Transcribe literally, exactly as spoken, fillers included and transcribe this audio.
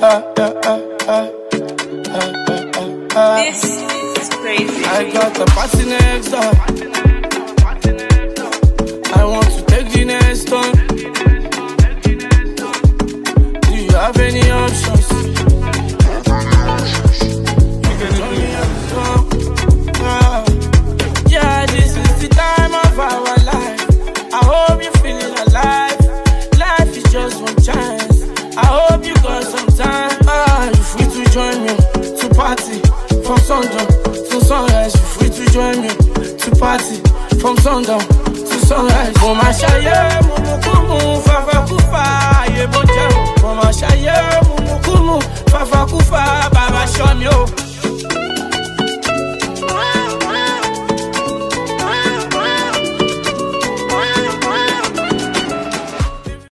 This is crazy. I got the party next door. I want to take the next one. Do you have any options? You can tell me everything. uh, Yeah, this is the time of our life. I hope you're feeling alive. Life is just one chance. I hope you got some time. Ah, you're free to join me to party from sundown to sunrise. You're free to join me to party from sundown to sunrise. Oh my shaya.